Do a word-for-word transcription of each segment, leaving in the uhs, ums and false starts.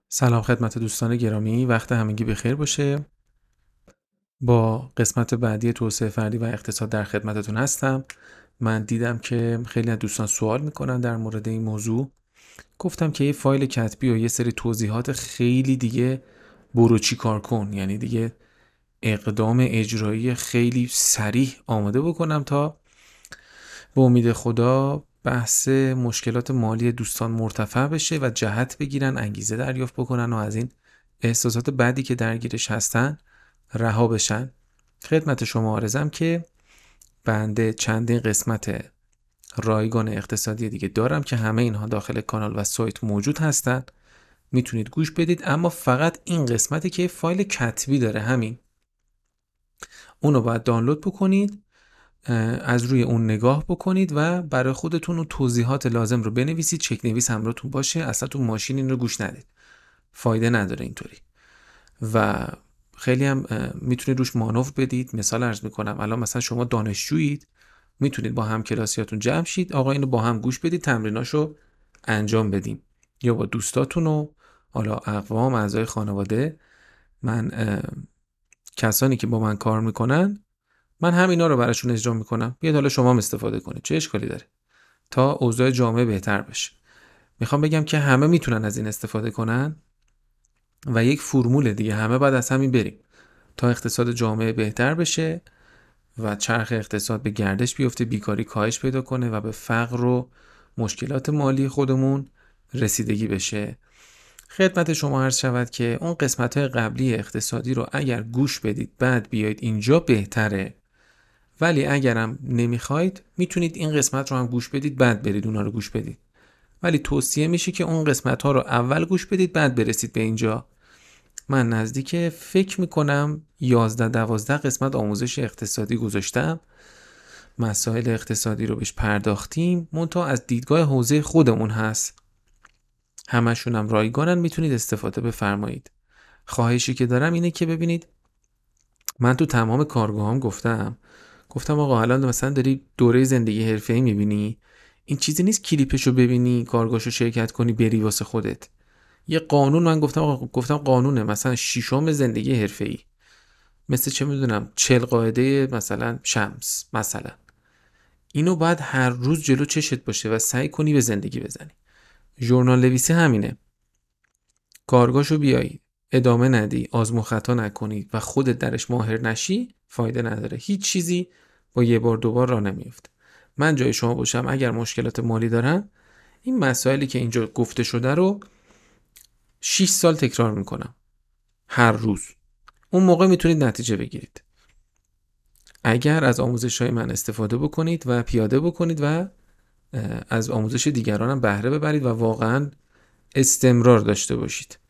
سلام خدمت دوستان گرامی، وقت همگی بخیر باشه. با قسمت بعدی توسعه فردی و اقتصاد در خدمتتون هستم. من دیدم که خیلی از دوستان سوال میکنن در مورد این موضوع. گفتم که یه فایل کتبی و یه سری توضیحات خیلی دیگه برو چی کار کن، یعنی دیگه اقدام اجرایی خیلی صریح آماده بکنم تا به امید خدا بحث مشکلات مالی دوستان مرتفع بشه و جهت بگیرن، انگیزه دریافت بکنن و از این احساسات بدی که درگیرش هستن رها بشن. خدمت شما عرضم که بنده چندین قسمت رایگان اقتصادی دیگه دارم که همه اینها داخل کانال و سایت موجود هستن، میتونید گوش بدید. اما فقط این قسمتی که فایل کتبی داره، همین اونو باید دانلود بکنید، از روی اون نگاه بکنید و برای خودتون اون توضیحات لازم رو بنویسید. چک نویس همراهتون باشه، اصلا تو ماشین این رو گوش ندید، فایده نداره اینطوری. و خیلی هم میتونید روش مانور بدید. مثال عرض میکنم، الان مثلا شما دانشجویید، میتونید با هم کلاسیاتون جمع شید، آقا اینو با هم گوش بدید، تمریناشو انجام بدیم، یا با دوستاتون و حالا اقوام اعضای خانواده. من کسانی که با من کار میکنن، من همینا رو براشون اجرا میکنم. بیاد حالا شما هم استفاده کنید، چه اشکالی داره، تا اوضاع جامعه بهتر بشه. میخوام بگم که همه میتونن از این استفاده کنن و یک فرمول دیگه، همه بعد از همین بریم تا اقتصاد جامعه بهتر بشه و چرخ اقتصاد به گردش بیفته، بیکاری کاهش پیدا کنه و به فقر و مشکلات مالی خودمون رسیدگی بشه. خدمت شما عرض شود که اون قسمت‌های قبلی اقتصادی رو اگر گوش بدید بعد بیاید اینجا بهتره، ولی اگرم نمیخواید میتونید این قسمت رو هم گوش بدید بعد برید اونا رو گوش بدید، ولی توصیه میشه که اون قسمت ها رو اول گوش بدید بعد برسید به اینجا. من نزدیک فکر میکنم یازده دوازده قسمت آموزش اقتصادی گذاشتم، مسائل اقتصادی رو بهش پرداختیم، منتها از دیدگاه حوزه خودمون هست، همشون هم رایگانن، میتونید استفاده بفرمایید. خواهشی که دارم اینه که ببینید، من تو تمام کارگاهام گفتم گفتم آقا الان مثلا داری دوره زندگی حرفه‌ای میبینی، این چیزی نیست کلیپشو ببینی، کارگاهشو شرکت کنی بری واسه خودت. یه قانون من گفتم آقا، گفتم قانونه مثلا ششم زندگی حرفه‌ای، مثل چه میدونم چهل قاعده مثلا شمس مثلا، اینو باید هر روز جلو چشت باشه و سعی کنی به زندگی بزنی. ژورنال نویسی همینه، کارگاهشو بیایی ادامه ندی، آزمون خطا نکنی و خودت درش ماهر نشی، فایده نداره. هیچ چیزی با یه بار دوبار راه نمیفته. من جای شما باشم اگر مشکلات مالی دارم، این مسائلی که اینجا گفته شده رو شش سال تکرار میکنم هر روز، اون موقع میتونید نتیجه بگیرید. اگر از آموزش‌های من استفاده بکنید و پیاده بکنید و از آموزش دیگران هم بهره ببرید و واقعا استمرار داشته باشید.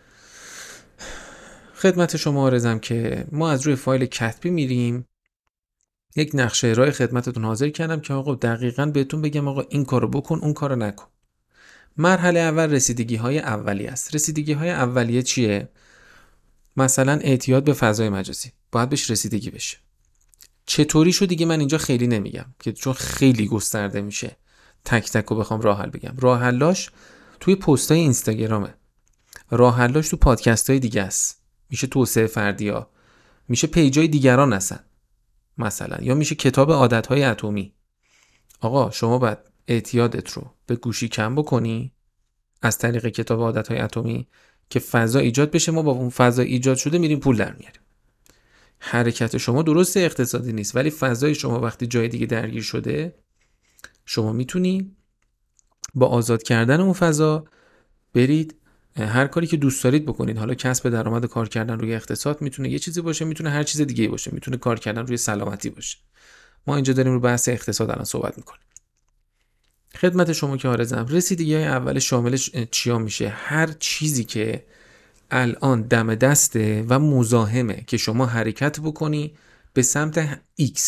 خدمت شما عرضم که ما از روی فایل کتبی میریم، یک نقشه راه خدمتتون حاضر کردم که آقا دقیقاً بهتون بگم آقا این کارو بکن اون کارو نکن. مرحله اول رسیدگی های اولیه است. رسیدگی های اولیه چیه؟ مثلا اعتیاد به فضای مجازی، باید بهش رسیدگی بشه. چطوری شو دیگه من اینجا خیلی نمیگم که چون خیلی گسترده میشه تک تک رو بخوام راه حل بگم. راه حلاش توی پستای اینستاگرامه، راه حلاش تو پادکست‌های دیگه است، میشه توسعه فردی‌ها، میشه پیجای دیگران هستن مثلا، یا میشه کتاب عادت‌های اتمی. آقا شما باید اعتیادت رو به گوشی کم بکنی از طریق کتاب عادت‌های اتمی که فضا ایجاد بشه، ما با اون فضا ایجاد شده میریم پول در میاریم. حرکت شما درسته اقتصادی نیست، ولی فضای شما وقتی جای دیگه درگیر شده، شما میتونی با آزاد کردن اون فضا برید هر کاری که دوست دارید بکنید. حالا کسب درآمد، کار کردن روی اقتصاد میتونه یه چیزی باشه، میتونه هر چیز دیگه باشه، میتونه کار کردن روی سلامتی باشه. ما اینجا داریم رو بحث اقتصاد الان صحبت میکنیم. خدمت شما که عرضم، رسیدگی های اول شاملش چیا میشه؟ هر چیزی که الان دم دسته و مزاحمه که شما حرکت بکنی به سمت X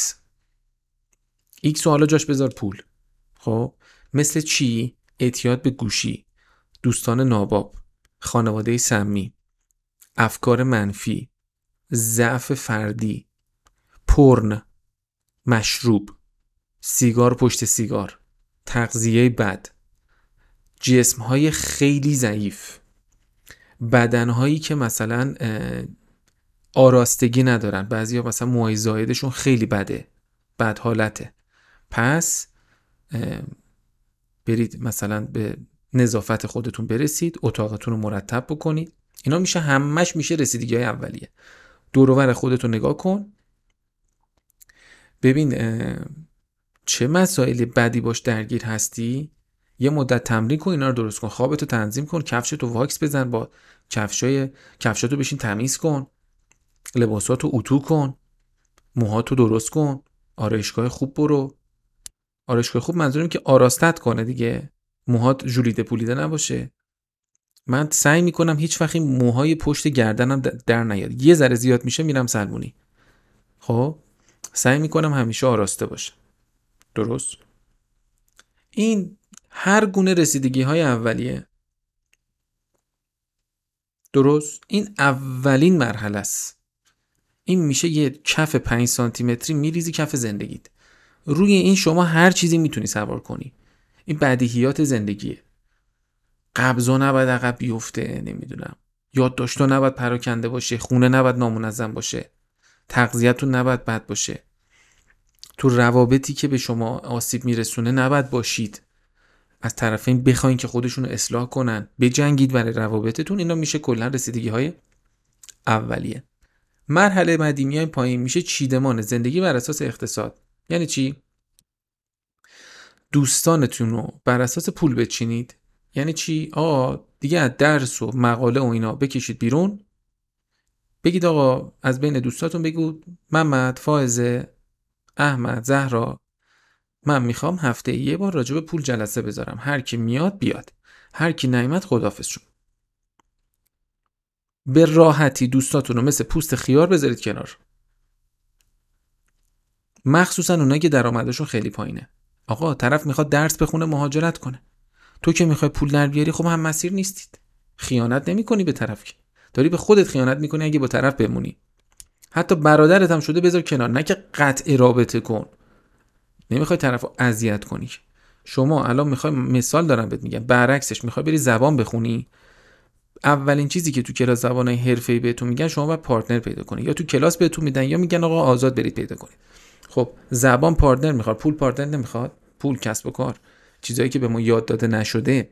X رو حالا جاش بذار پول. خب مثل چی؟ اعتیاد به گوشی، دوستان ناباب، خانواده سمی، افکار منفی، ضعف فردی، پورن، مشروب، سیگار پشت سیگار، تغذیه بد، جسمهای خیلی ضعیف، بدنهایی که مثلا آراستگی ندارن، بعضیا مثلا موهای زایدشون خیلی بده، بد حالته، پس برید مثلا به نظافت خودتون برسید، اتاقتون رو مرتب بکنید. اینا میشه همش میشه رسیدگی های اولیه. دور و بر خودتون نگاه کن، ببین چه مسائلی بدی باش درگیر هستی، یه مدت تمرین کن، اینا رو درست کن. خوابتو تنظیم کن، کفشتو واکس بزن، با کفشای کفشاتو بشین تمیز کن، لباساتو اتو کن، موهاتو درست کن، آرایشگاه خوب برو. آرایشگاه خوب منظورم که آراستت کنه دیگه، موهات ژولیده پولیده نباشه. من سعی میکنم هیچ وقت موهای پشت گردنم در نیاد، یه ذره زیاد میشه میرم سلمونی. خب سعی میکنم همیشه آراسته باشه. درست؟ این هر گونه رسیدگی های اولیه. درست؟ این اولین مرحله است. این میشه یه کف پنج سانتی متری میریزی کف زندگیت. روی این شما هر چیزی میتونی سوار کنی. این بدیهیات زندگیه. قبضا نباید عقب بیفته، نمیدونم، یادداشت‌ها نباید پراکنده باشه، خونه نباید نامنظم باشه، تغذیه‌تون نباید بد باشه، تو روابطی که به شما آسیب میرسونه نباید باشید، از طرفین بخواین که خودشون رو اصلاح کنن، بجنگید برای روابطتون. اینا میشه کلا رسیدگی های اولیه. مرحله بعدی میای پایین، میشه چیدمان زندگی بر اساس اقتصاد. یعنی چی؟ دوستانتون رو بر اساس پول بچینید. یعنی چی؟ آقا دیگه از درس و مقاله و اینا بکشید بیرون، بگید آقا از بین دوستاتون بگو محمد، فائزه، احمد، زهرا، من میخوام هفته یه بار راجع به پول جلسه بذارم، هر کی میاد بیاد، هر کی نیامد خداحافظ شد. به راحتی دوستاتون رو مثل پوست خیار بذارید کنار، مخصوصا اونایی که درآمدشون خیلی پایینه. آقا طرف میخواد درس بخونه، مهاجرت کنه، تو که میخوای پول در بیاری، خب هم مسیر نیستید. خیانت نمی‌کنی به طرف، که داری به خودت خیانت می‌کنی اگه با طرف بمونی. حتی برادرت هم شده بذار کنار، نه که قطع رابطه کن. نمیخوای طرفو اذیت کنی. شما الان میخوای، مثال دارم بهت میگم، برعکسش میخوای بری زبان بخونی، اولین چیزی که تو کلاس زبانای حرفه‌ای بهتون میگن شما باید پارتنر پیدا کنی. یا تو کلاس بهتون میدن یا میگن آقا آزاد برید پیدا کنید. خب زبان پارتنر میخواد، پول پارتنر نمیخواد. پول، کسب و کار، چیزایی که به ما یاد داده نشده.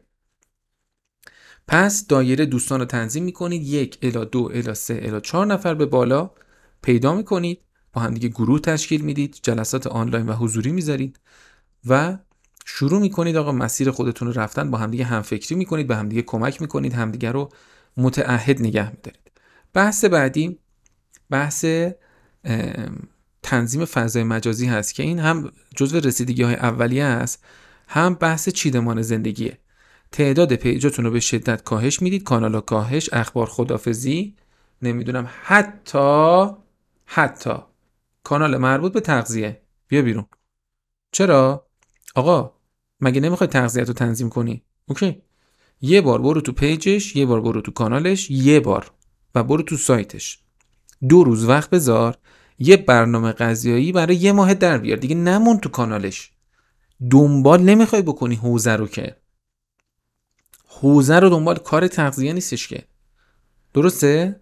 پس دایره دوستان رو تنظیم میکنید، یک الی دو الی سه الی چهار نفر به بالا پیدا میکنید، با هم دیگه گروه تشکیل میدید، جلسات آنلاین و حضوری میذارید و شروع میکنید آقا مسیر خودتون رو رفتن، با هم دیگه همفکری میکنید، به هم دیگه کمک میکنید، همدیگه رو متعهد نگه میدارید. بحث بعدی بحث تنظیم فضای مجازی هست که این هم جزو رسیدگی های اولیه است، هم بحث چیدمان زندگیه. تعداد پیجاتون رو به شدت کاهش میدید، کانالا کاهش، اخبار خدافزی، نمیدونم، حتی حتی کانال مربوط به تغذیه بیا بیرون. چرا؟ آقا مگه نمیخوای تغذیه‌تو تنظیم کنی؟ اوکی، یه بار برو تو پیجش، یه بار برو تو کانالش، یه بار و برو تو سایتش، دو روز وقت بذار، یه برنامه غذایی برای یه ماه در بیار دیگه، نمون تو کانالش. دنبال نمیخوای بکنی حوزه رو، که حوزه رو دنبال کار تغذیه نیستش که. درسته؟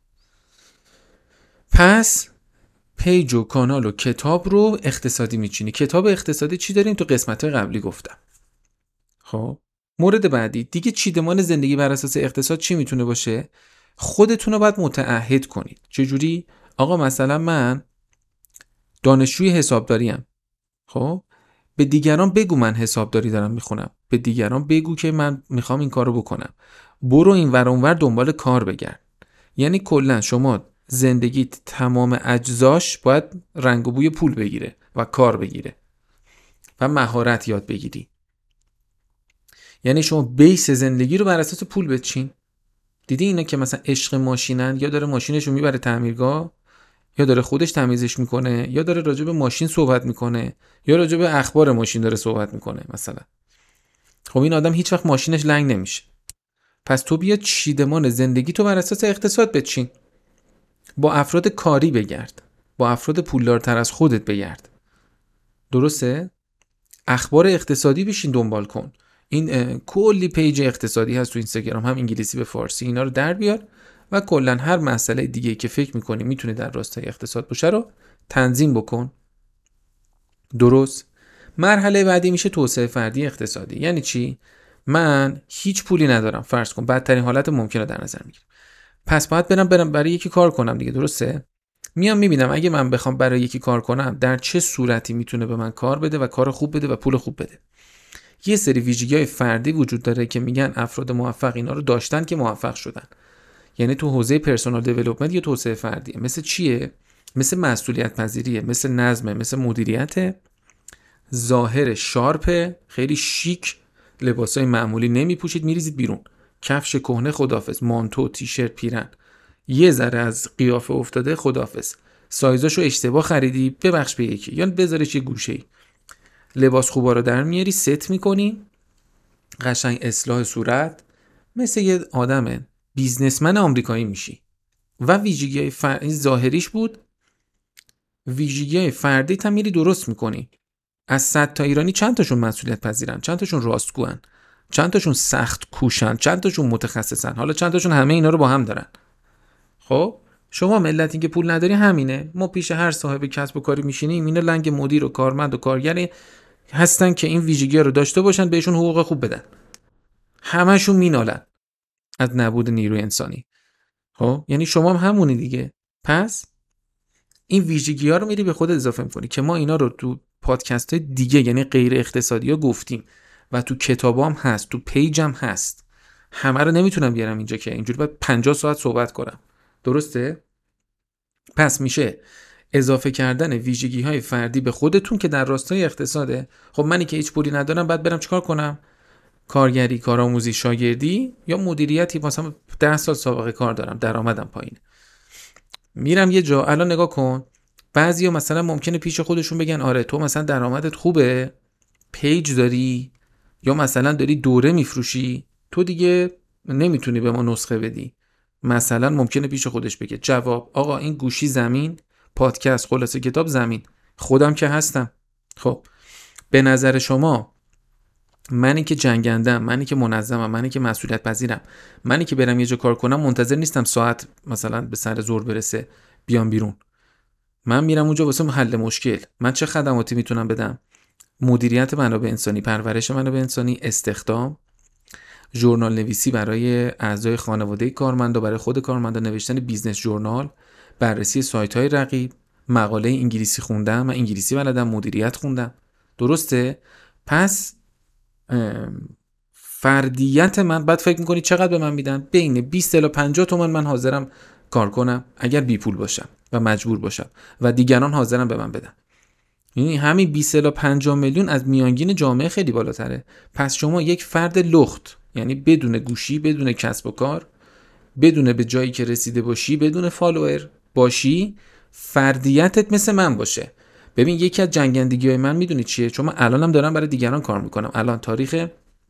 پس پیج و کانال و کتاب رو اقتصادی میچینی. کتاب اقتصادی چی داریم؟ تو قسمت قبلی گفتم. خب مورد بعدی دیگه چیدمان زندگی بر اساس اقتصاد چی میتونه باشه؟ خودتون رو باید متعهد کنید. چجوری؟ آقا مثلا من دانشجوی حسابداریم، خب به دیگران بگو من حسابداری دارم میخونم، به دیگران بگو که من میخوام این کارو بکنم، برو این ور اون ور دنبال کار بگرد. یعنی کلا شما زندگیت تمام اجزاش باید رنگ و بوی پول بگیره و کار بگیره و مهارت یاد بگیری. یعنی شما بیس زندگی رو بر اساس پول بچین. دیدی اینا که مثلا عشق ماشینن، یا داره ماشینش رو میبره تعمیرگاه، یا داره خودش تمیزش میکنه، یا داره راجع به ماشین صحبت میکنه، یا راجع به اخبار ماشین داره صحبت میکنه مثلا. خب این آدم هیچ وقت ماشینش لنگ نمیشه. پس تو بیا چیدمان زندگی تو بر اساس اقتصاد بچین، با افراد کاری بگرد، با افراد پولدارتر از خودت بگرد. درسته؟ اخبار اقتصادی بشین دنبال کن. این کلی پیج اقتصادی هست تو اینستاگرام، هم انگلیسی به فارسی، اینا رو در بیار و کلا هر مسئله دیگه که فکر میکنی میتونه در راستای اقتصاد باشه رو تنظیم بکن. درست. مرحله بعدی میشه توسعه فردی اقتصادی. یعنی چی؟ من هیچ پولی ندارم، فرض کن بدترین حالت ممکنه در نظر میگیرم، پس باید برم برم برای یکی کار کنم دیگه. درسته؟ میام میبینم اگه من بخوام برای یکی کار کنم در چه صورتی میتونه به من کار بده و کار خوب بده و پول خوب بده. یه سری ویژگی‌های فردی وجود داره که میگن افراد موفق اینا رو داشتن که موفق شدن. یعنی تو حوزه پرسونال دیولپمنت یا توسعه فردی مثل چیه؟ مثل مسئولیت پذیریه، مثل نظمه، مثل مدیریت، ظاهر شارپ، خیلی شیک، لباسای معمولی نمیپوشید میریزید بیرون، کفش کهنه خدافظ، مانتو، تیشرت، پیرن، یه ذره از قیافه افتاده خدافظ، سایزاشو اشتباه خریدی ببخش به یکی یا بذارش یه گوشه‌ای، لباس خوبا رو در میاری ست میکنی، قشنگ اصلاح صورت، مثل یه آدم بیزنسمن آمریکایی میشی. و ویژگی‌های فردی ظاهریش بود، ویژگی‌های فردی هم میری درست میکنی. از صد تا ایرانی چند تاشون مسئولیت پذیرن، چند تاشون راستگوان، چند تاشون سخت کوشن، چند تاشون متخصصن، حالا چند تاشون همه اینا رو با هم دارن. خب شما ملتی که پول نداری همینه، ما پیش هر صاحب کسب و کاری میشینیم، اینا لنگ مدیر و کارمند و کارگر هستن که این ویژگی‌ها رو داشته باشن بهشون حقوق خوب بدن. همشون مینالن از نبود نیروی انسانی. خب یعنی شما هم همونی دیگه. پس این ویژگی‌ها رو میری به خودت اضافه می‌کنی که ما اینا رو تو پادکست‌های دیگه یعنی غیر اقتصادی‌ها گفتیم و تو کتابام هست، تو پیجم هست. همه رو نمیتونم بیارم اینجا که اینجوری باید پنجاه ساعت صحبت کنم. درسته؟ پس میشه اضافه کردن ویژگی‌های فردی به خودتون که در راستای اقتصاده. خب منی که هیچ پولی ندارم بعد برم چیکار کنم؟ کارگری، کارآموزی، شاگردی یا مدیریتی، مثلا ده سال سابقه کار دارم، درآمدم پایینه. میرم یه جا، الان نگاه کن، بعضیا مثلا ممکنه پیش خودشون بگن آره تو مثلا درآمدت خوبه، پیج داری یا مثلا داری دوره میفروشی، تو دیگه نمیتونی به ما نسخه بدی. مثلا ممکنه پیش خودش بگه جواب آقا این گوشی زمین، پادکست خلاصه کتاب زمین، خودم که هستم. خب به نظر شما منی که جنگندم، منی که منظمم، منی که مسئولیت پذیرم، منی که برم یه جا کار کنم منتظر نیستم ساعت مثلا به سر زور برسه بیام بیرون. من میرم اونجا واسه حل مشکل. من چه خدماتی میتونم بدم؟ مدیریت منابع انسانی، پرورش منابع انسانی، استخدام، ژورنال نویسی برای اعضای خانواده کارمندا، برای خود کارمندا، نوشتن بیزنس ژورنال، بررسی سایت‌های رقیب، مقاله انگلیسی خوندم، من انگلیسی بلدم، مدیریت خوندم. درسته؟ پس فردیت من، بعد فکر میکنی چقدر به من میدن؟ بین بیست الی پنجاه تومن من حاضرم کار کنم اگر بی پول باشم و مجبور باشم و دیگران حاضرن به من بدن. یعنی همین بیست الی پنجاه میلیون از میانگین جامعه خیلی بالاتره. پس شما یک فرد لخت، یعنی بدون گوشی، بدون کسب و کار، بدون به جایی که رسیده باشی، بدون فالوور باشی، فردیتت مثل من باشه. ببین یکی از جنگندگی‌های من میدونی چیه؟ چون من الانم دارم برای دیگران کار میکنم. الان تاریخ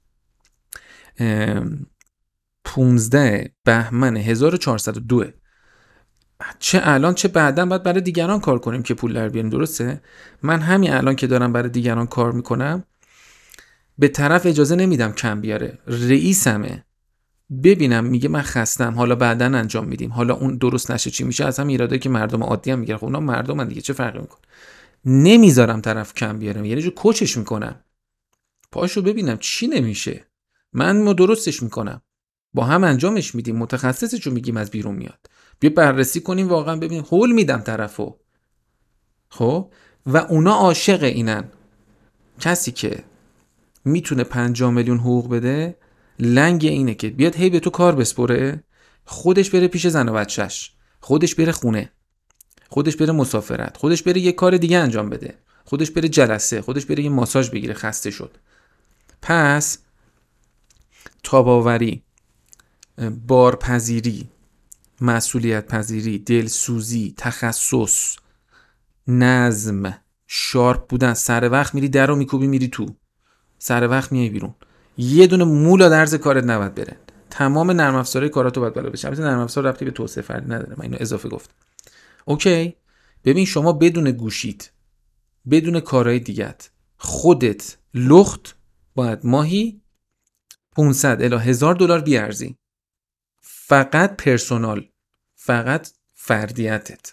پانزده بهمن هزار و چهارصد و دو، چه الان چه بعداً باید برای دیگران کار کنیم که پول در بیاریم. درسته؟ من همین الان که دارم برای دیگران کار میکنم به طرف اجازه نمیدم کم بیاره. رئیسمه، ببینم میگه من خستم، حالا بعداً انجام میدیم، حالا اون درست نشه چی میشه، از هم ایرادایی که مردم عادی هم میگیرن. خب اونا مردمن دیگه، چه فرقی میکنه؟ نمیذارم طرف کم بیاره، یعنی جو کوچش میکنم، پاشو ببینم چی نمیشه، من ما درستش میکنم، با هم انجامش میدیم، متخصصشو میگیم از بیرون میاد، بیا بررسی کنیم واقعا ببینیم، هول میدم طرفو. خب و اونا عاشق اینن. کسی که میتونه پنجاه میلیون حقوق بده لنگ اینه که بیاد هی به تو کار بسپره، خودش بره پیش زن و بچه‌ش، خودش بره خونه، خودش بره مسافرت، خودش بره یه کار دیگه انجام بده، خودش بره جلسه، خودش بره یه ماساژ بگیره خسته شد. پس تاباوری، بارپذیری، مسئولیت پذیری، دلسوزی، تخصص، نظم، شارپ بودن، سر وقت میری در رو میکوبی میری تو، سر وقت میای بیرون، یه دونه مولا درز کارت نباید بره، تمام نرم افزارهای کاراتو باید بالا بشه. البته نرم افزار ربطی به توسعه فردی نداره، من اینو اضافه گفتم. اوکی، ببین شما بدون گوشیت، بدون کارهای دیگت، خودت لخت باید ماهی پانصد الی هزار دلار بیارزی. فقط پرسونال، فقط فردیتت.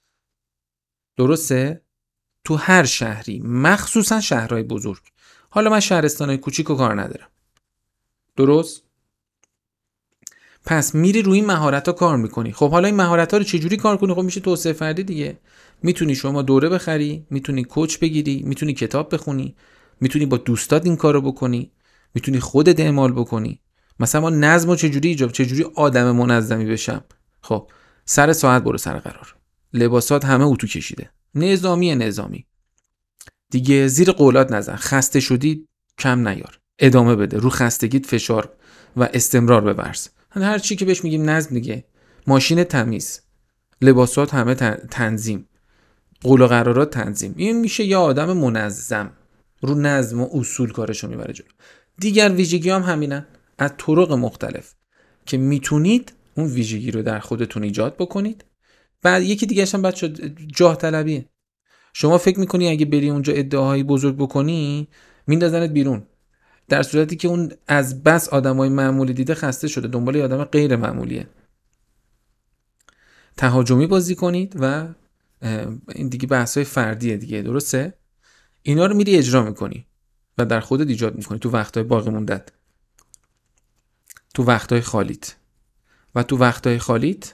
درسته؟ تو هر شهری، مخصوصا شهرهای بزرگ. حالا من شهرستانهای کوچیک رو کار ندارم. درست؟ پس میری روی این مهارت‌ها کار میکنی. خب حالا این مهارت‌ها رو چجوری کار کنی؟ خب میشه توسعه فردی دیگه. میتونی شما دوره بخری، میتونی کوچ بگیری، میتونی کتاب بخونی، میتونی با دوستات این کارو بکنی، میتونی خودت اعمال بکنی. مثلا ما نظمو چجوری ایجاب، چجوری آدم منظمی بشم؟ خب سر ساعت برو سر قرار. لباسات همه اتو کشیده. نظامی نظامی. دیگه زیر قولات نزن. خسته شدی کم نیار. ادامه بده. رو خستگیت فشار و استمرار بورز. هر چی که بهش میگیم نظم دیگه. ماشین تمیز، لباسات همه تنظیم، قول و قرارات تنظیم. این میشه یه آدم منظم. رو نظم و اصول کارشو میبره جلو. دیگر ویژگی هم همینن، از طرق مختلف که میتونید اون ویژگی رو در خودتون ایجاد بکنید. بعد یکی دیگه هم بچا جاه طلبیه. شما فکر میکنی اگه بری اونجا ادعاهای بزرگ بکنی میندازنت بیرون، در صورتی که اون از بس آدمای معمولی دیده خسته شده، دنبال یه آدم غیر معمولیه. تهاجمی بازی کنید و این دیگه بحثای فردیه دیگه. درسته؟ اینا رو میری اجرا میکنی و در خودت ایجاد میکنی تو وقتهای باقی موندت، تو وقتهای خالیت. و تو وقتهای خالیت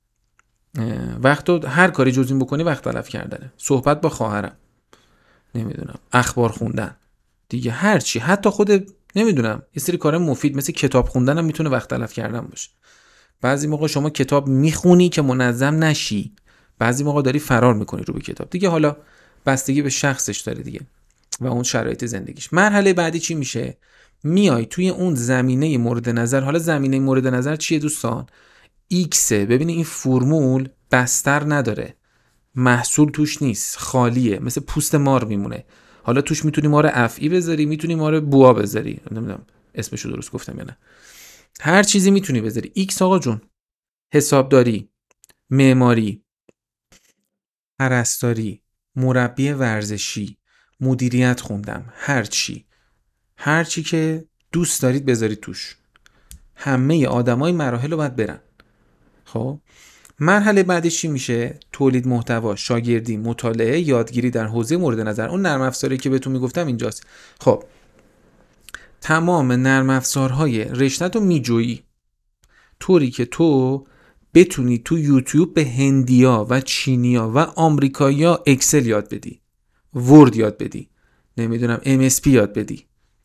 وقتو هر کاری جز این بکنی وقت تلف کردنه. صحبت با خواهرم، نمیدونم اخبار خوندن دیگه، هر چی، حتی خود نمیدونم یه سری کار مفید مثل کتاب خوندن هم میتونه وقت تلف کردن باشه. بعضی موقع شما کتاب میخونی که منظم نشی، بعضی موقع داری فرار میکنی رو به کتاب دیگه. حالا بستگی به شخصش داره دیگه و اون شرایط زندگیش. مرحله بعدی چی میشه؟ میای توی اون زمینه مورد نظر. حالا زمینه مورد نظر چیه دوستان؟ ایکسه. ببینی این فرمول بستر نداره، محصول توش نیست، خالیه، مثل پوست مار میمونه. حالا توش میتونی مار افعی بذاری، میتونی مار بوا بذاری، نمیدونم اسمشو درست گفتم یا نه، هر چیزی میتونی بذاری. ایکس آقا جون، حسابداری، معماری، پرستاری، مربی ورزشی، مدیریت خوندم، هر چی هر چی که دوست دارید بذارید توش. همه آدمای مراحل رو باید برن. خب مرحله بعدش چی میشه؟ تولید محتوا، شاگردی، مطالعه، یادگیری در حوزه مورد نظر. اون نرم افزاری که بهتون میگفتم اینجاست. خب تمام نرم افزارهای رشته‌ت رو میجویی طوری که تو بتونی تو یوتیوب به هندیا و چینیا و آمریکایی‌ها اکسل یاد بدی، ورد یاد بدی، نمیدونم ام اس پی یاد بدی،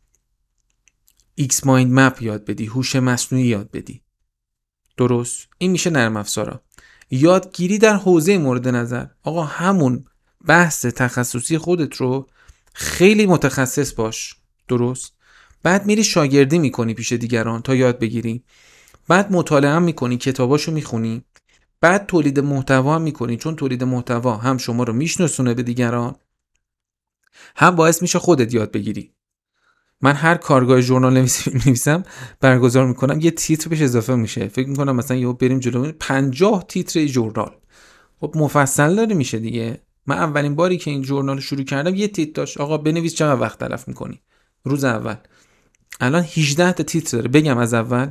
ایکس مایند مپ یاد بدی، هوش مصنوعی یاد بدی. درست؟ این میشه نرم افزارا. یادگیری در حوزه مورد نظر. آقا همون بحث تخصصی خودت رو خیلی متخصص باش. درست؟ بعد میری شاگردی میکنی پیش دیگران تا یاد بگیری. بعد مطالعه هم میکنی، کتاباشو میخونی. بعد تولید محتوا هم میکنی، چون تولید محتوا هم شما رو میشناسونه به دیگران، هم باعث میشه خودت یاد بگیری. من هر کارگاه ژورنال نویسم برگزار میکنم، یه تیتر بهش اضافه میشه. فکر میکنم مثلا یهو بریم جلو پنجاه تیتر ژورنال. خب مفصل داره میشه دیگه. من اولین باری که این ژورنال شروع کردم یه تیتر داشت، آقا بنویس چقدر وقت تلف میکنی روز اول. الان هجده تا تیتر داره. بگم از اول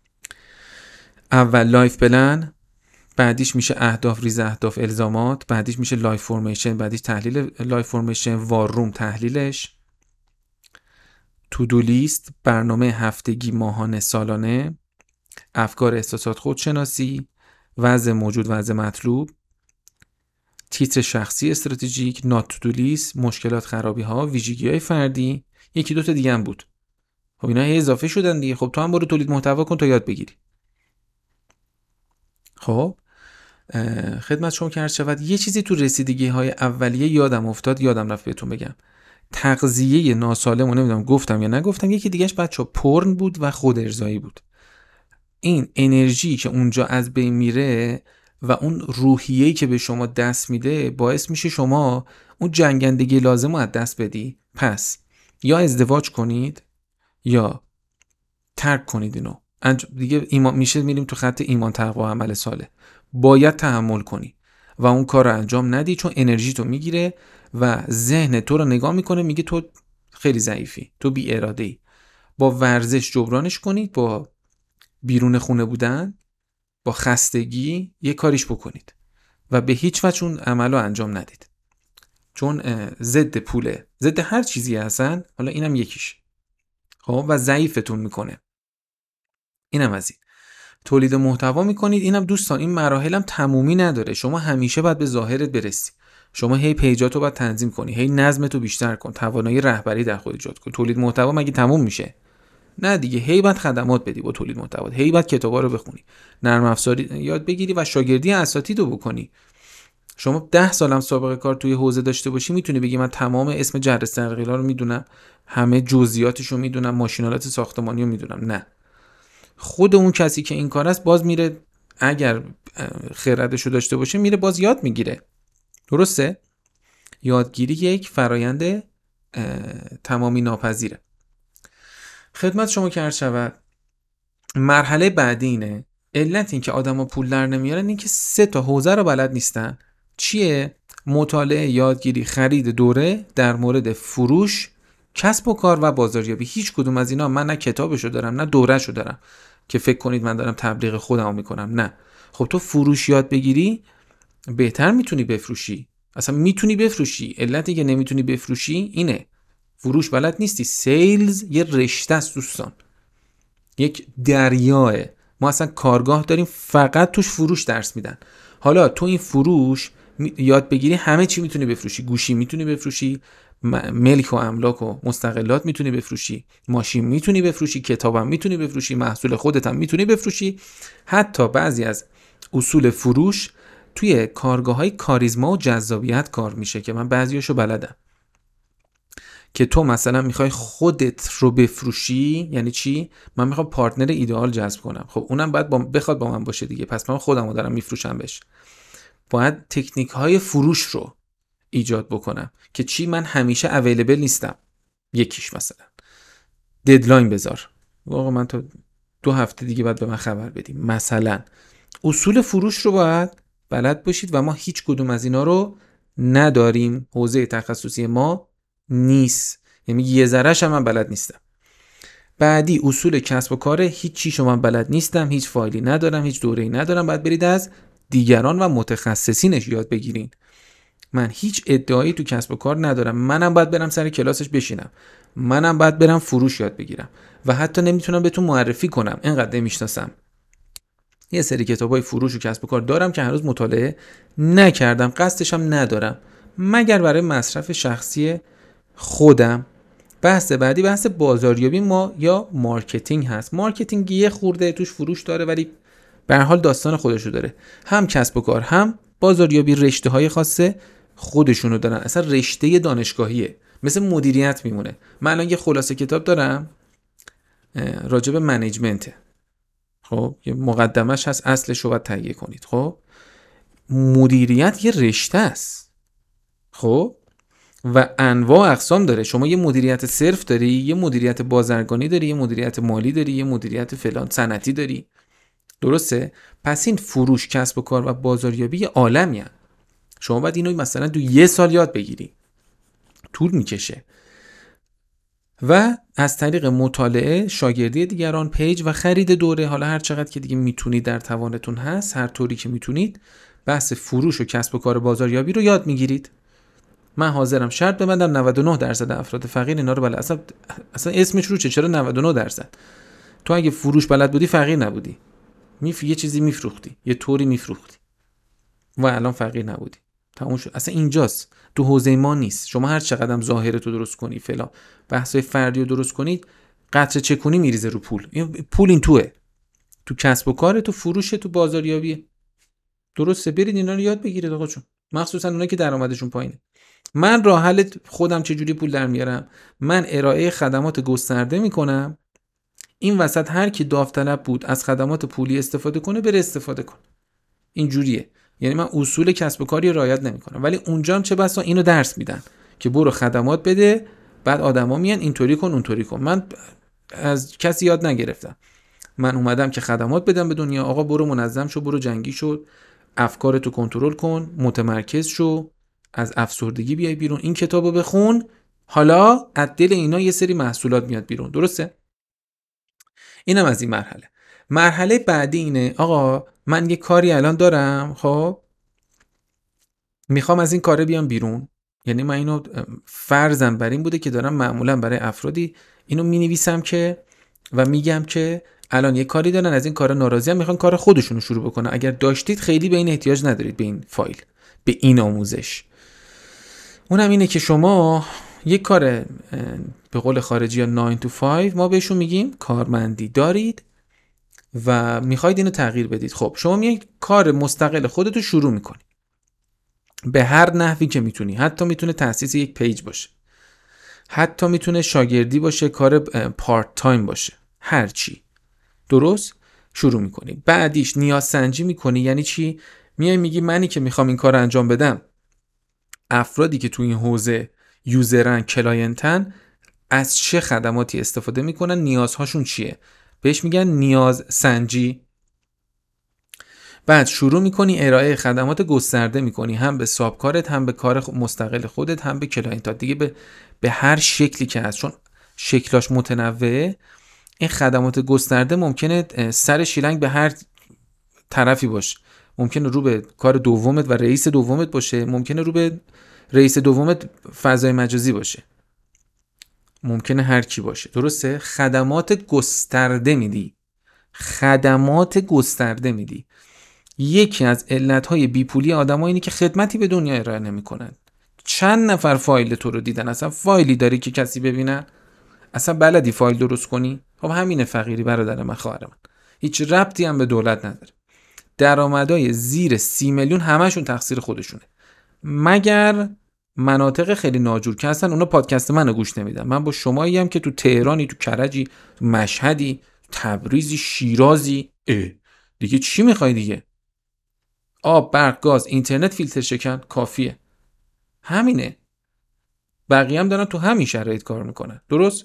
اول لایف پلن، بعدیش میشه اهداف، ریز اهداف، الزامات، بعدیش میشه لایف فرمیشن، بعدیش تحلیل لایف فرمیشن، وار روم تحلیلش، تو دو لیست، برنامه هفتگی، ماهانه، سالانه، افکار، احساسات، خودشناسی، وضع موجود، وضع مطلوب، تیتر شخصی استراتژیک، نات تو دو لیست، مشکلات، خرابی ها، ویژگی های فردی، یکی دو تا دیگه هم بود. خب اینا اضافه شدن دیگه. خب تو هم برو تولید محتوا کن تا یاد بگیری. خب خدمت شما که هر شود یه چیزی تو رسیدگی های اولیه یادم افتاد، یادم رفت بهتون بگم. تغذیه ناسالم، و نمیدونم گفتم یا نگفتم، یکی دیگهش بچه پرن بود و خود ارضایی بود. این انرژی که اونجا از بین میره و اون روحیه‌ای که به شما دست میده باعث میشه شما اون جنگندگی لازم رو از دست بدی. پس یا ازدواج کنید یا ترک کنید اینو. دیگه ایمان میشه میریم تو خط ایمان، تقوا، عمل صالح. باید تحمل کنی و اون کار رو انجام ندی، چون انرژی تو میگیره و ذهن تو رو نگاه میکنه، میگه تو خیلی ضعیفی، تو بی اراده‌ای. با ورزش جبرانش کنید، با بیرون خونه بودن، با خستگی یه کاریش بکنید و به هیچ وجه اون عملو انجام ندید، چون ضد پوله، ضد هر چیزی هستن. حالا اینم یکیش. خب و ضعیفتون میکنه. اینم از این. تولید محتوا میکنید. اینم دوستان این مراحل هم تمومی نداره. شما همیشه باید به ظاهرت برسی. شما هی پیجاتو باید تنظیم کنی، هی نظمتو بیشتر کن، توانایی رهبری در خودت ایجاد کن. تولید محتوا مگه تموم میشه؟ نه دیگه. هی باید خدمات بدی با تولید محتوا، هی باید کتابا رو بخونی، نرم افزاری یاد بگیری و شاگردی اساتیدو بکنی. شما ده سالم سابقه کار توی حوزه داشته باشی میتونی بگی من تمام اسم جرس تنقیلا رو میدونم، همه جزئیاتش رو میدونم، ماشینالات ساختمانی رو میدونم. نه. خود اون کسی که این کار است باز میره، اگر خردش رو داشته باشه میره باز یاد میگیره. درسته؟ یادگیری یک فرایند تمامی ناپذیره. خدمت شما که عرض شود، مرحله بعدی اینه. علت این که آدما پول در نمیارن این که سه تا حوزه رو بلد نیستن. چیه؟ مطالعه، یادگیری، خرید دوره در مورد فروش، کسب و کار و بازاریابی. هیچ کدوم از اینا من نه کتابشو دارم نه دورهشو دارم که فکر کنید من دارم تبلیغ خودمو میکنم. نه. خب تو فروش یاد بگیری بهتر میتونی بفروشی. اصلا میتونی بفروشی. علتی که نمیتونی بفروشی اینه، فروش بلد نیستی. سیلز یه رشته است دوستان، یک دریاه. ما اصلا کارگاه داریم فقط توش فروش درس میدن. حالا تو این فروش یاد بگیری همه چی میتونی بفروشی. گوشی میتونی بفروشی، ملک و املاک و مستقلات میتونی بفروشی، ماشین میتونی بفروشی، کتابم میتونی بفروشی، محصول خودت هم میتونی بفروشی. حتی بعضی از اصول فروش توی کارگاه‌های کاریزما و جذابیت کار میشه که من بعضیاشو بلدم. که تو مثلا میخوای خودت رو بفروشی. یعنی چی؟ من میخوام پارتنر ایدئال جذب کنم. خب اونم باید با بخواد با من باشه دیگه، پس من خودمو دارم میفروشم بهش. باید تکنیک های فروش رو ایجاد بکنم که چی؟ من همیشه اویلیبل نیستم. یکیش مثلا ددلاین بذار، واقعا من تا دو هفته دیگه باید به من خبر بدیم. مثلا اصول فروش رو باید بلد باشید و ما هیچ کدوم از اینا رو نداریم. حوزه تخصصی ما نیست، یعنی یه ذره‌ش هم من بلد نیستم. بعدی اصول کسب و کار، هیچ چی شما بلد نیستم، هیچ فایلی ندارم، هیچ دوره‌ای ندارم. باید برید از دیگران و متخصصینش یاد بگیرین. من هیچ ادعایی تو کسب و کار ندارم. منم باید برم سر کلاسش بشینم، منم باید برم فروش یاد بگیرم و حتی نمیتونم بهتون معرفی کنم، اینقدر نمیشناسم. یه سری کتابای فروش و کسب و کار دارم که هنوز مطالعه نکردم، قصدش هم ندارم مگر برای مصرف شخصی خودم. بحث بعدی بحث بازاریابی ما یا مارکتینگ هست. مارکتینگ یه خورده توش فروش داره ولی به هر حال داستان خودشو داره. هم کسب و کار هم بازاریابی رشته های خاصه خودشونو دارن. اصلا رشته دانشگاهیه، مثل مدیریت میمونه. من الان یه خلاصه کتاب دارم راجع به منیجمنت. خب یه مقدمش هست، اصلش رو باید تهیه کنید. خب مدیریت یه رشته است. خب و انواع اقسام داره. شما یه مدیریت صرف داری، یه مدیریت بازرگانی داری، یه مدیریت مالی داری، یه مدیریت فلان صنعتی داری. درسته؟ پس این فروش، کسب و کار و بازاریابی یه عالمیه. شما باید اینو مثلا تو یه سال یاد بگیری، طول میکشه. و از طریق مطالعه، شاگردی دیگران، پیج و خرید دوره، حالا هر چقدر که دیگه میتونید در توانتون هست، هر طوری که میتونید بحث فروش و کسب و کار بازاریابی رو یاد میگیرید. من حاضرم شرط ببندم نود و نه درصد افراد فقیر اینا رو بلد. اصلا اصلا اسمش رو چه؟ چرا نود و نه درصد؟ تو اگه فروش بلد بودی فقیر نبودی، میف یه چیزی میفروختی، یه طوری میفروختی و الان فقیر نبودی. تموم شد. اصلا اینجاست، تو حوزه ما نیست. شما هر چقدرم ظاهرتو درست کنی، فلان بحثای فردی رو درست کنید، قطره چکونی میریزه رو پول. این پول این توئه، تو کسب و کار، تو فروش، تو بازاریابی. درسته؟ برید اینا رو یاد بگیرید آقا جون، مخصوصا اونایی که درآمدشون پایینه. من راه حل خودم چجوری پول در میارم، من ارائه خدمات گسترده میکنم. این وسط هر کی داوطلب بود از خدمات پولی استفاده کنه بره استفاده کنه. این جوریه. یعنی من اصول کسب و کاری رعایت نمیکنم ولی اونجا هم چه بسا اینو درس میدن که برو خدمات بده، بعد آدما میان اینطوری کن اونطوری کن. من از کسی یاد نگرفتم، من اومدم که خدمات بدم به دنیا. آقا برو منظم شو، برو جنگی شو، افکارتو کنترل کن، متمرکز شو، از افسردگی بیای بیرون، این کتابو بخون. حالا از دل اینا یه سری محصولات میاد بیرون. درسته؟ اینم از این مرحله. مرحله بعدی اینه آقا من یه کاری الان دارم، خب میخوام از این کاره بیام بیرون. یعنی من اینو فرضم بر این بوده که دارم معمولا برای افرادی اینو مینویسم که و میگم که الان یه کاری دارن، از این کار ناراضی هم، میخوان کار خودشونو شروع بکنن. اگر داشتید خیلی به این احتیاج ندارید، به این فایل، به این آموزش. اونم اینه که شما یک کار به قول خارجی ها ناین تو فایو ما بهشون میگیم کارمندی دارید و میخواید اینو تغییر بدید. خب شما میای کار مستقل خودتو شروع میکنی به هر نحوی که میتونی. حتی میتونه تأسیس یک پیج باشه، حتی میتونه شاگردی باشه، کار پارت تایم باشه، هر چی. درست؟ شروع میکنی. بعدیش نیاز سنجی میکنی. یعنی چی؟ میای میگی منی که میخوام این کار رو انجام بدم، افرادی که تو این حوزه یوزرن، کلاینتن، از چه خدماتی استفاده میکنن، نیازهاشون چیه، بهش میگن نیاز سنجی. بعد شروع میکنی ارائه خدمات گسترده میکنی، هم به سابکارت، هم به کار مستقل خودت، هم به کلاینتات دیگه، به به هر شکلی که هست. چون شکلاش متنوعه، این خدمات گسترده ممکنه سر شیلنگ به هر طرفی باشه. ممکنه رو به کار دومت و رئیس دومت باشه، ممکنه رو به رئیس دومت فضای مجازی باشه، ممکنه هر کی باشه. درسته؟ خدمات گسترده میدی. خدمات گسترده میدی. یکی از علتهای بیپولی آدم‌ها اینه که خدمتی به دنیا ارائه نمی‌کنن. چند نفر فایل تو رو دیدن؟ اصلا فایلی داری که کسی ببینه؟ اصلا بلدی فایل درست کنی؟ خب همینه فقیری برادر من، خواهر من. هیچ ربطی هم به دولت نداره. درآمدهای زیر سی میلیون همشون تقصیر خودشونه، مگر مناطق خیلی ناجور که اصلا اونا پادکست منو گوش نمیدن. من با شمایی هم که تو تهرانی، تو کرجی، تو مشهدی، تبریزی، شیرازی، اه دیگه چی میخوای دیگه؟ آب، برق، گاز، اینترنت، فیلتر شکن کافیه. همینه. بقیه هم دارن تو همین شرایط کار میکنن. درست؟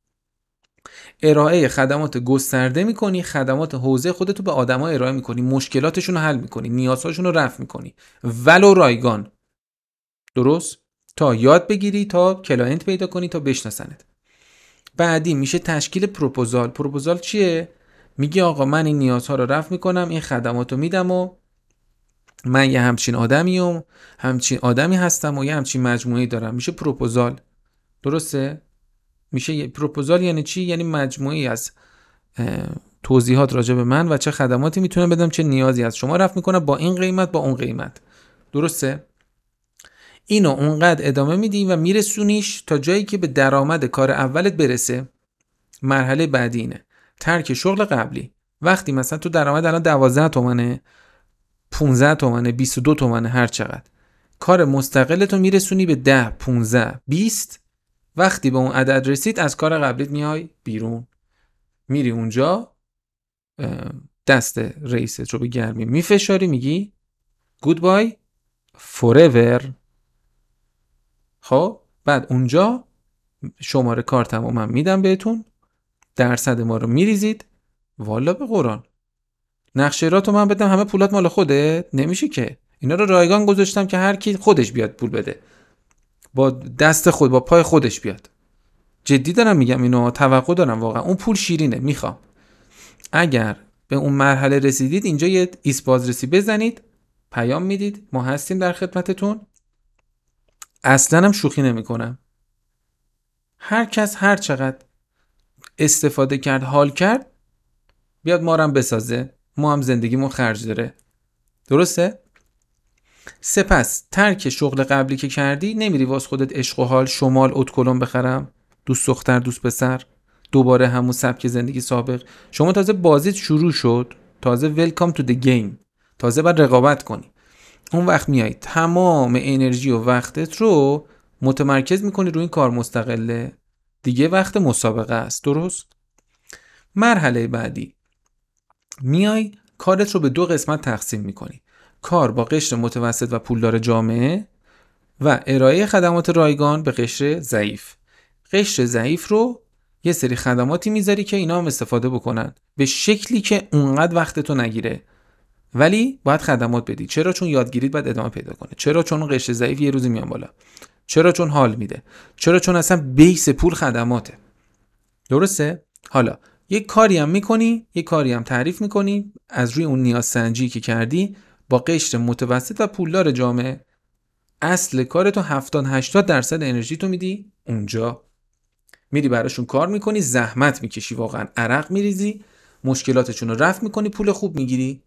ارائه خدمات گسترده میکنی، خدمات حوزه خودتو به آدما ارائه میکنی، مشکلاتشون رو حل میکنی، نیازهاشون رو رفع میکنی، ولو رایگان. درست؟ تا یاد بگیری، تا کلاینت پیدا کنی، تا بشناسنت. بعدی میشه تشکیل پروپوزال. پروپوزال چیه؟ میگی آقا من این نیازها رو رفع میکنم، این خدماتو میدم و من یه همچین آدمیم، همچین آدمی هستم و یه همچین مجموعه‌ای دارم. میشه پروپوزال. درسته؟ میشه یه پروپوزال. یعنی چی؟ یعنی مجموعه‌ای از توضیحات راجع به من و چه خدماتی میتونم بدم، چه نیازی از شما رفع میکنم، با این قیمت، با اون قیمت. درسته؟ اینو اونقدر ادامه میدی و میرسونیش تا جایی که به درآمد کار اولت برسه. مرحله بعدی اینه ترک شغل قبلی. وقتی مثلا تو درآمد الان دوازده تومنه، پانزده تومنه، بیست و دو تومنه، هر چقدر، کار مستقلتو میرسونی به ده، پانزده، بیست. وقتی به اون عدد رسید از کار قبلیت میای بیرون، میری اونجا دست رئیست رو به گرمی میفشاری، میگی گودبای فوراور. خب بعد اونجا شماره کارتمو من میدم بهتون، درصد ما رو میریزید. والا به قرآن نقشه‌راتو من بدم همه پولات مال خوده؟ نمیشه که. اینا رو رایگان گذاشتم که هر کی خودش بیاد پول بده، با دست خود، با پای خودش بیاد. جدی دارم میگم، اینو توقع دارم واقعا. اون پول شیرینه. میخوام اگر به اون مرحله رسیدید اینجا یه ایست بازرسی بزنید، پیام میدید ما هستیم در خدمتتون. اصلا هم شوخی نمی کنم. هر کس هر چقدر استفاده کرد، حال کرد، بیاد ما رو هم بسازه. ما هم زندگیمون خرج داره. درسته؟ سپس ترک شغل قبلی که کردی، نمیری واس خودت عشق و حال شمال اتکلون بخرم، دوست دختر دوست پسر، دوباره همون سبک زندگی سابق. شما تازه بازیت شروع شد، تازه ویلکام تو دی گیم، تازه باید رقابت کنی. اون وقت میای تمام انرژی و وقتت رو متمرکز میکنی روی این کار مستقله. دیگه وقت مسابقه است. درست؟ مرحله بعدی میای کارت رو به دو قسمت تقسیم میکنی. کار با قشر متوسط و پولدار جامعه و ارائه خدمات رایگان به قشر ضعیف. قشر ضعیف رو یه سری خدماتی میذاری که اینا هم استفاده بکنن به شکلی که اونقدر وقتتو نگیره، ولی باید خدمات بدی. چرا؟ چون یادگیریت باید ادامه پیدا کنه. چرا؟ چون قشر ضعیف یه روزی میان بالا. چرا؟ چون حال میده. چرا؟ چون اصلا بیس پول خدماته. درسته؟ حالا یک کاری هم میکنی، یک کاری هم تعریف میکنی از روی اون نیاز سنجی که کردی با قشر متوسط و پولدار جامعه. اصل کارتو هفتاد هشتاد درصد انرژی تو میدی اونجا، میری براشون کار میکنی، زحمت میکشی، واقعا عرق میریزی، مشکلاتشون رو رفع میکنی، پول خوب میگیری.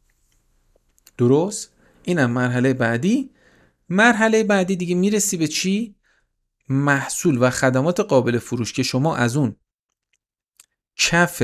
درست؟ اینم مرحله بعدی. مرحله بعدی دیگه میرسی به چی؟ محصول و خدمات قابل فروش که شما از اون کف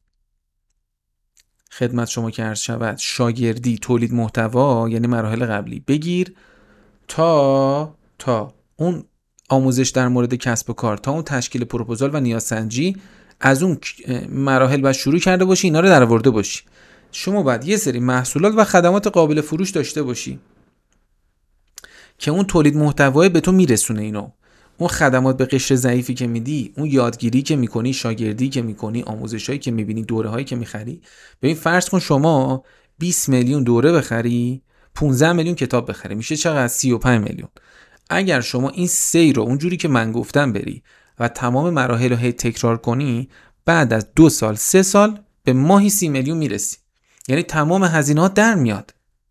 خدمت شما که عرض شود شاگردی، تولید محتوا، یعنی مراحل قبلی بگیر تا تا اون آموزش در مورد کسب و کار، تا اون تشکیل پروپوزال و نیازسنجی، از اون مراحل باید شروع کرده باشی، اینا رو در آورده باشی. شما باید یه سری محصولات و خدمات قابل فروش داشته باشی که اون تولید محتوای به تو میرسونه اینو. اون خدمات به قشر ضعیفی که میدی، اون یادگیری که میکنی، شاگردی که میکنی، آموزشایی که میبینی، دوره هایی که میخری. ببین فرض کن شما بیست میلیون دوره بخری، پانزده میلیون کتاب بخری، میشه چقدر؟ سی و پنج میلیون. اگر شما این سیر رو اونجوری که من گفتم بری و تمام مراحل رو هی تکرار کنی، بعد از دو سال سه سال به ماهی سی میلیون میرسی. یعنی تمام هزینه‌ها در میاد.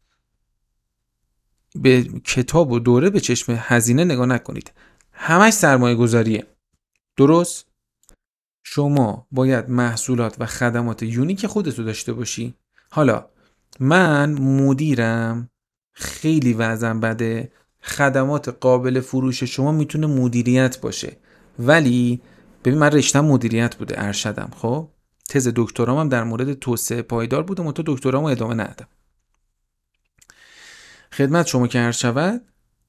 به کتاب و دوره به چشم هزینه نگاه نکنید، همش سرمایه گذاریه. درست؟ شما باید محصولات و خدمات یونیک خودتو داشته باشی. حالا من مدیرم، خیلی وضعم بده، خدمات قابل فروش شما میتونه مدیریت باشه، ولی ببین من رشتم مدیریت بوده، ارشدم، خب تز دکترام هم در مورد توسعه پایدار بوده، منتها دکترامو ادامه ندادم. خدمت شما که عرض شود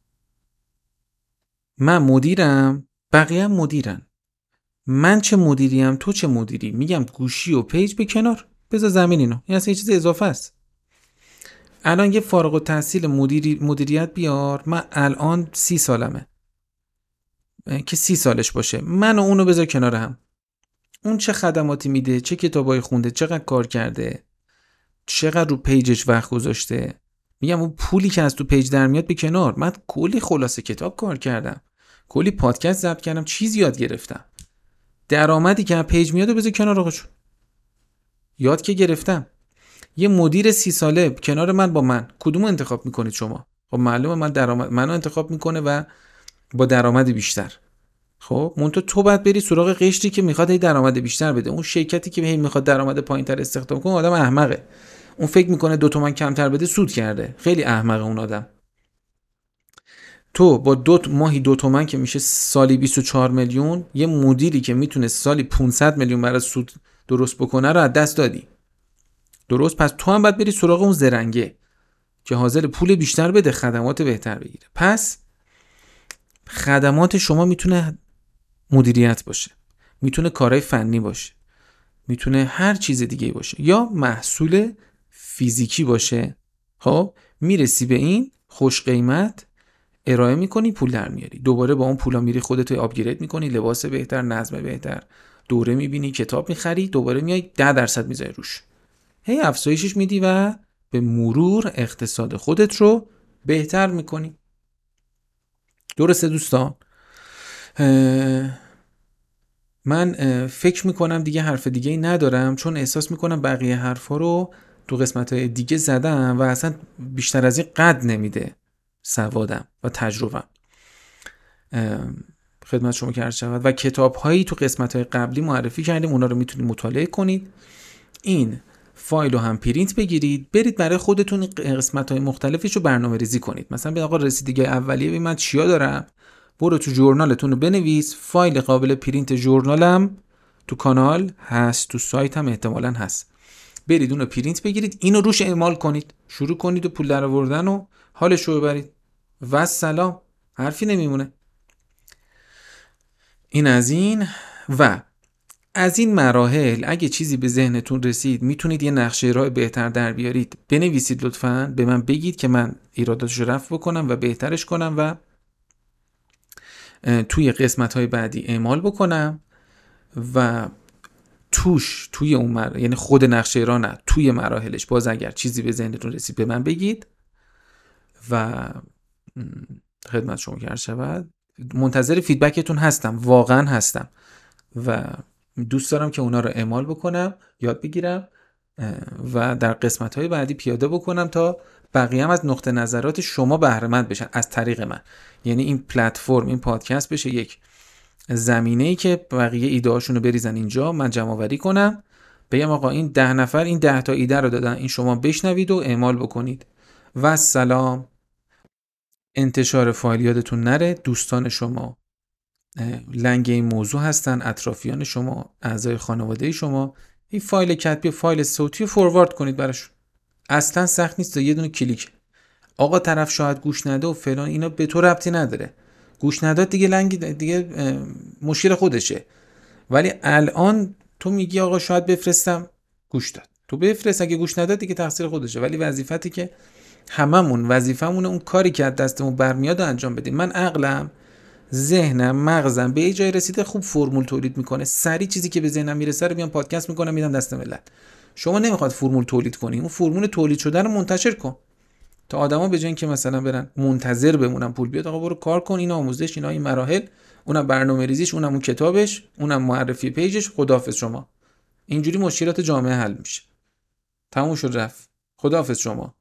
من مدیرم، بقیه هم مدیرن. من چه مدیریم، تو چه مدیری؟ میگم گوشی و پیج به کنار، بذار زمین اینو، این اصلا یه چیز اضافه است. الان یه فارغ التحصیل مدیری مدیریت بیار، من الان سی سالمه که سی سالش باشه، من و اونو بذار کنار هم. اون چه خدماتی میده، چه کتابایی خونده، چقدر کار کرده، چقدر رو پیجش وقت گذاشته. میگم اون پولی که از تو پیج در میاد به کنار، من کلی خلاصه کتاب کار کردم، کلی پادکست ضبط کردم، چیز یاد گرفتم. درآمدی که از پیج میاد و بذار کنار آقا جون. یاد که گرفتم. یه مدیر سی ساله کنار من با من، کدومو انتخاب میکنید شما؟ خب معلومه من درآمد منو انتخاب میکنه و با درآمد بیشتر. خب منتها تو باید بری سراغ قشری که میخواد این درآمد بیشتر بده. اون شرکتی که هی میخواد درآمد پایینتر استخدام کنه آدم احمقه. اون فکر میکنه دو تومن کمتر بده سود کرده. خیلی احمقه اون آدم. تو با دو ماهی دو تومن که میشه سالی بیست و چهار میلیون، یه مدیری که میتونه سالی پانصد میلیون برای سود درست بکنه رو از دست دادی. درست؟ پس تو هم باید بری سراغ اون زرنگه که حاضر پول بیشتر بده، خدمات بهتر بگیره. پس خدمات شما میتونه مدیریت باشه، میتونه کارهای فنی باشه، میتونه هر چیز دیگه باشه، یا محصول فیزیکی باشه. خب میرسی به این خوش قیمت ارائه میکنی، پول در میاری، دوباره با اون پولا میری خودت آپگرید میکنی، لباس بهتر، نظم بهتر، دوره میبینی، کتاب میخری، دوباره میای ده درصد میذاری روش، هی افزایشش میدی و به مرور اقتصاد خودت رو بهتر میکنی. درسته دوستان؟ من فکر میکنم دیگه حرف دیگه ای ندارم، چون احساس میکنم بقیه حرفا رو تو قسمت‌های دیگه زدم و اصلا بیشتر از این قد نمیده سوادم و تجربم. خدمت شما که عرض شود و کتاب‌هایی تو قسمت‌های قبلی معرفی کردیم، اونا رو میتونید مطالعه کنید. این فایل رو هم پرینت بگیرید، برید برای خودتون قسمت‌های مختلفش رو برنامه‌ریزی کنید. مثلا ببین آقا رسیدگی اولیه ببین من چیا دارم، برو تو ژورنالتون رو بنویس. فایل قابل پرینت ژورنالم تو کانال هست، تو سایت هم احتمالاً هست، برید اون رو پرینت بگیرید، اینو روش اعمال کنید، شروع کنید و پول درآوردن و حالش رو ببرید و سلام، حرفی نمیمونه. این از این. و از این مراحل اگه چیزی به ذهنتون رسید میتونید یه نقشه راه بهتر در بیارید، بنویسید لطفاً، به من بگید که من ایراداتش رو رفع بکنم و بهترش کنم و توی قسمت‌های بعدی اعمال بکنم. و توش توی اون مر... یعنی خود نقشه راه نه، توی مراحلش باز اگر چیزی به ذهنتون رسید به من بگید و خدمت شما که عرض شود منتظر فیدبکتون هستم، واقعا هستم و دوست دارم که اونا رو اعمال بکنم، یاد بگیرم و در قسمت‌های بعدی پیاده بکنم تا بقیه هم از نقطه نظرات شما بهره مند بشن از طریق من. یعنی این پلتفرم، این پادکست بشه یک زمینه‌ای که بقیه ایده‌هاشون رو بریزن اینجا، من جمع‌آوری کنم، بگم آقا این ده نفر این ده تا ایده رو دادن، این شما بشنوید و اعمال بکنید و سلام. انتشار فایل یادتون نره، دوستان شما لنگ این موضوع هستن، اطرافیان شما، اعضای خانواده شما، این فایل کتبی، فایل صوتی رو فوروارد کنید براشون. اصلا سخت نیست، یه دونه کلیک. آقا طرف شاید گوش نده و فلان، اینا به تو ربطی نداره. گوش نداد دیگه لنگ دیگه مشکل خودشه. ولی الان تو میگی آقا شاید بفرستم، گوش داد، تو بفرست، اگه گوش نداد دیگه تقصیر خودشه. ولی وظیفتی که هممون وظیفمون اون کاری که از دستمون برمیاد انجام بدیم. من عقلم، ذهنم، مغزم به یه جای رسیده خوب فرمول تولید میکنه، سری چیزی که به ذهنم میرسه رو میام پادکست میکنم میدم دست ملت. شما نمیخواد فرمول تولید کنی، اون فرمول تولید شده رو منتشر کن تا آدما به جای اینکه مثلا برن منتظر بمونن پول بیاد، آقا برو کار کن، این آموزش، اینا این مراحل، اونم برنامه‌ریزیش، اونم اون کتابش، اونم معرفی پیجش، خداحافظ شما. اینجوری مشکلات جامعه حل میشه. تموم شد رفت. خداحافظ شما.